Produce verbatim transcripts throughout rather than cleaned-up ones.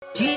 D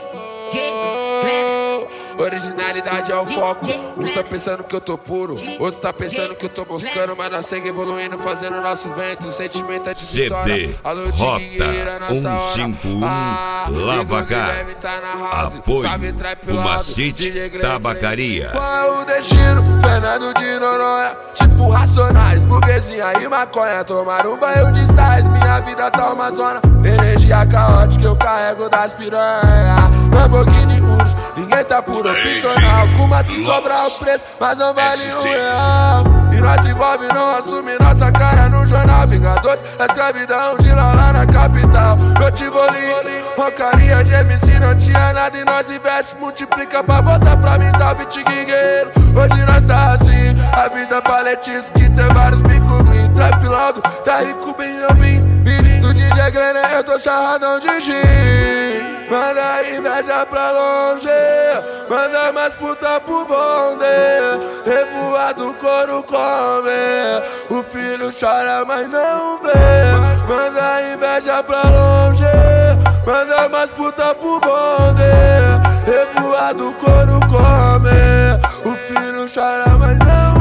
J Originalidade é o foco. Uns tá pensando que eu tô puro, outros tá pensando que eu tô buscando, mas nós segue evoluindo, fazendo nosso vento. O sentimento é de vitória. C D Rota cento e cinquenta e um ah, Lavacar. Apoio Fumacite Tabacaria. Qual é o destino? Fernando de Noronha. Tipo Racionais, burguesinha e maconha. Tomar um banho de sais, minha vida tá uma zona. Energia caótica eu carrego das piranha. Lamborghini Urus, ninguém tá por opcional. Com umas que cobrar o preço, mas não vale um real. E nós se envolve, não assume nossa cara no jornal. Vingadores, a escravidão de lá lá na capital. Eu te voli, rocaria de M C, não tinha nada e nós investe, multiplica pra voltar pra mim, salve Tiguigueiro. Hoje nós tá assim, avisa pra Letícia que tem vários bicos green. Trap logo, tá rico bem novinho. Beat do D J Glenn, eu tô charradão de gin. Manda inveja pra longe, manda mais puta pro bonde. Revoado couro come, o filho chora mas não vê. Manda inveja pra longe, manda mais puta pro bonde. Revoado couro come, o filho chora mas não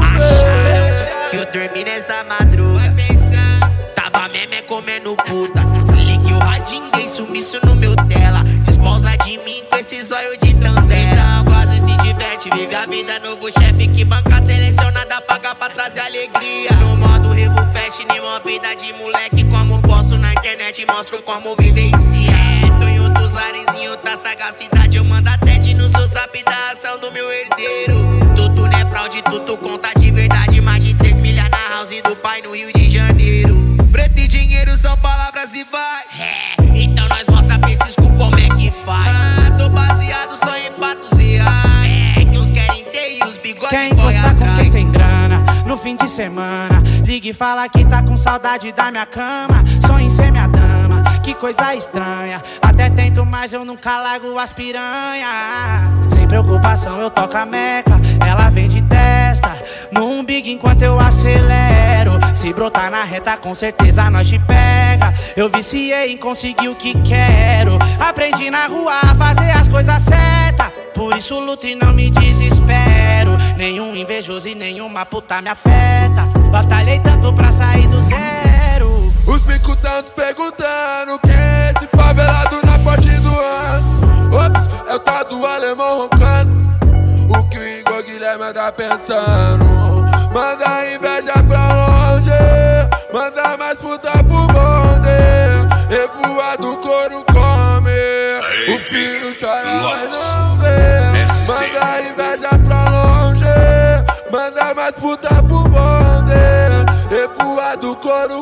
vê. Que eu dormi nessa madruga tava meme comendo puta. Se ligue o radinho, dei sumiço no meu tela. Desposa de mim com esse zóio de tandela. Então quase se diverte, vive a vida, novo chefe que banca selecionada, paga pra trazer alegria. No modo Revo Fest, nenhuma vida de moleque. Como posto na internet, mostro como vivencia. É, tô em outros ares, em outra sagacidade. Eu mando até de no seu zap da ação do meu herdeiro. Tudo não é fraude, tudo conta de verdade. Mais de três milhas na house do pai no Rio de Janeiro. Preto e dinheiro são palavras e vai. É, então nós mostra pra esses cu como é que faz. Ah, tô baseado só em fatos reais. É, que uns querem ter e os bigodes quer encostar com quem tem grana no fim de semana. Liga e fala que tá com saudade da minha cama. Sonho em ser minha dama, que coisa estranha. Até tento, mas eu nunca largo as piranha. Sem preocupação eu toco a meca, ela vem de testa no umbigo enquanto eu acelero. Se brotar na reta com certeza nós te pega. Eu viciei em conseguir o que quero. Aprendi na rua a fazer as coisas certas, por isso luto e não me desespero. Nenhum invejoso e nenhuma puta me afeta. Batalhei tanto pra sair do zero. Os bicos tão se perguntando quem é esse favelado na parte do ano. Ops, é o tal do alemão roncando. O que o Igor Guilherme anda pensando. Manda inveja pra longe, manda mais puta pro bonde. Revoado couro come, o filho chora mas não vê. Manda inveja pra longe, manda mais puta pro bonde. Revoado couro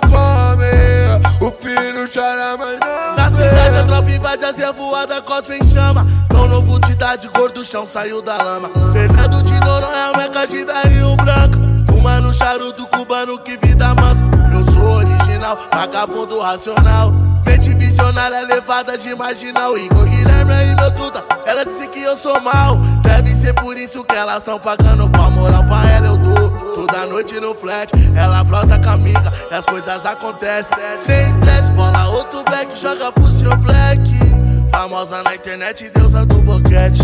come, o filho chora mas não vê. Na cidade a tropa invade as revoadas, cospe em chama. Tão novo de idade, cor do chão saiu da lama. Fernando de Noronha, meca de velhinho branco. Fumando charuto cubano, que vida mansa. Eu sou original, vagabundo racional. Mente visionária, levada de marginal. Igor Guilherme aí meu truta, ela disse que eu sou mal. Deve ser por isso que elas tão pagando pau. Moral pra ela eu dou, toda noite no flat. Ela brota com a amiga e as coisas acontecem. Sem estresse, bola outro black, joga pro seu black. Famosa na internet, deusa do boquete.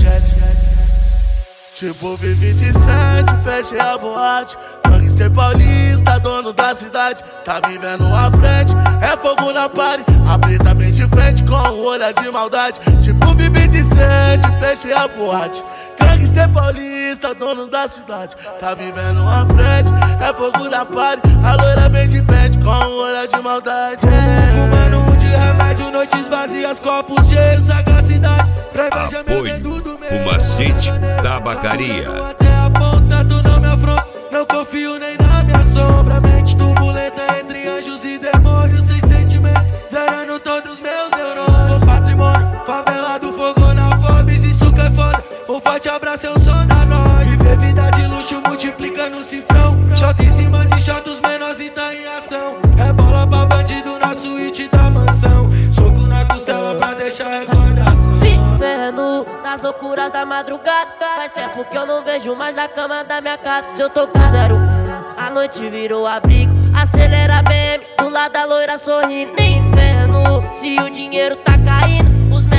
Tipo V vinte e sete, fechei a boate. Gangster paulista, dono da cidade, tá vivendo à frente. É fogo na party, a preta vem de frente com um olhar de maldade. Tipo V vinte e sete, fechei a boate. Gangster paulista, dono da cidade, tá vivendo à frente. É fogo na party, a loira vem de frente com um olhar de maldade. Fumando um de remédio, noites vazias, copos cheios, sagacidade. Apoio Fumacite Tabacaria. Até a ponta, tu não me afronta, não confio nem na minha sombra. Mente turbulenta entre anjos e demônios, sem sentimento, zerando todos meus neurônios. Patrimônio, favelado, fogo na Forbes, isso que é foda. Um forte abraço, eu sou da nós. Viver vida de luxo, multiplica no cifrão. Shot em cima de shot, os menores e tá em ação. É bola pra bandido na suíte da mansão. Soco na costela pra deixar recordação. Vivendo nas loucuras da madrugada. Faz tempo que eu não vejo mais a cama da minha casa. Se eu tô com zero um, a noite virou abrigo. Acelera a B M, do lado da loira sorrindo. Nem inverno, se o dinheiro tá caindo, os menor tá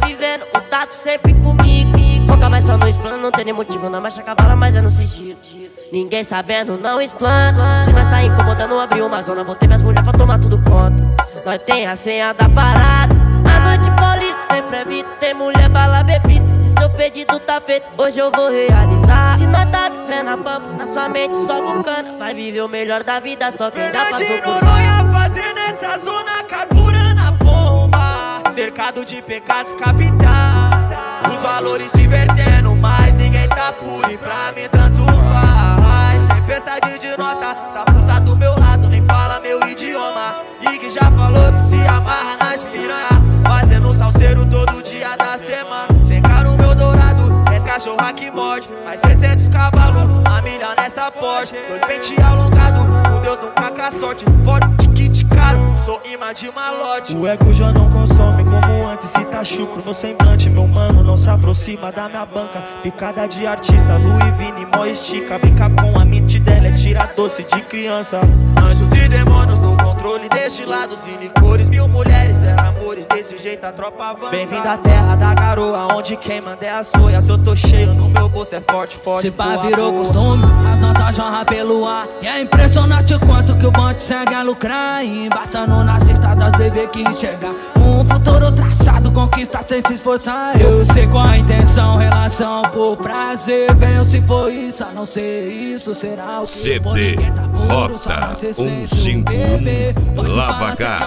vivendo o tato sempre comigo. Foca mais só no explano, não tem nem motivo na marcha cavala, mas é no sigilo. Ninguém sabendo, não explana. Se nós tá incomodando, abriu uma zona. Botei minhas mulheres pra tomar tudo conta. Nós tem a senha da parada. A noite paulista sempre evito. Tem mulher, bala, bebida. Se seu pedido tá feito, hoje eu vou realizar. Se nós tá vivendo a pampa, na sua mente só bucana. Vai viver o melhor da vida, só quem já passou por Noronha fazendo essa zona, carburando a bomba. Cercado de pecados capitais. Os valores se invertendo, mas ninguém tá puro e pra mim tanto faz. Tempestade de nota, essa puta do meu lado nem fala meu idioma. Ig já falou que se amarra nas piranha, fazendo salseiro todo dia da semana. Secar o meu dourado, dez cachorra que morde, mais seiscentos cavalos, a milha nessa Porsche. Dois pente alongado, com Deus nunca com a sorte. Forte kit caro, sou imã de malote. O ego já não consome como antes, se tá chucro no semblante. Meu mano não se aproxima da minha banca. Picada de artista, Louis Vini, mó estica. Brinca com a mente dela, é tira doce de criança. Anjos e demônios no controle destilados e licores. Mil mulheres, zero amores, desse jeito a tropa avança. Bem-vindo à terra da garoa, onde quem manda é a soia. Se eu tô cheio, no meu bolso é forte, forte. Se pá virou costume, as notas jorram pelo ar. E é impressionante o quanto que o bonde segue a lucrar. E embaçando nas pistas das bebê que enxergar um futuro traçado, conquista sem se esforçar. Eu sei qual a intenção, relação por prazer. Venho se for isso, a não ser isso, será o que C D Rota um cinco um Lavacar.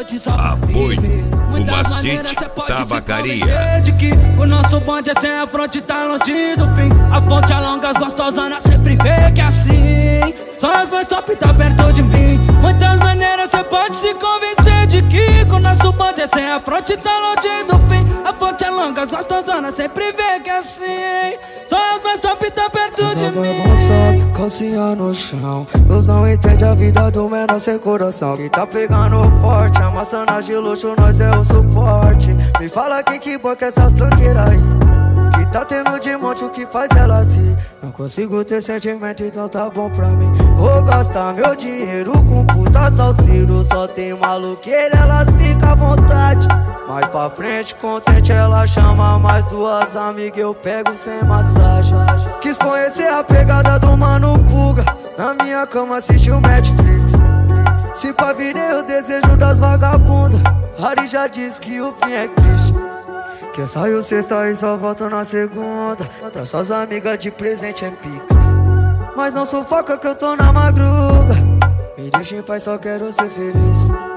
Apoio Fumacete Tabacaria. De que o nosso bonde é sem a fronte, tá longe do fim. A fonte alonga, as gostosas sempre vê que é assim. Só as mais top tá perto de mim. Muitas maneiras cê pode se convencer de que com o nosso bonde é sem a fronte, tá longe do fim. A fonte é longa, as gostosas sempre vê que é assim. Só as mais top tá perto de mim. Calcinha no chão, Deus não entende a vida do menor sem coração. Quem tá pegando forte, amassando de luxo, nós é o suporte. Me fala quem que banca essas tranqueiras aí, que tá tendo de monte o que faz ela assim. Não consigo ter sentimento, então tá bom pra mim. Vou gastar meu dinheiro com puta salseiro. Só tem maluqueira, elas ficam à vontade. Mais pra frente, contente, ela chama mais duas amigas, eu pego sem massagem. Quis conhecer a pegada do Mano Puga, na minha cama assistiu Netflix. Se pá virei o desejo das vagabundas, Harry já disse que o fim é triste. Que eu saio sexta e só volto na segunda. Das suas amigas de presente é pix. Mas não sufoca que eu tô na madruga. Me deixa em paz, só quero ser feliz.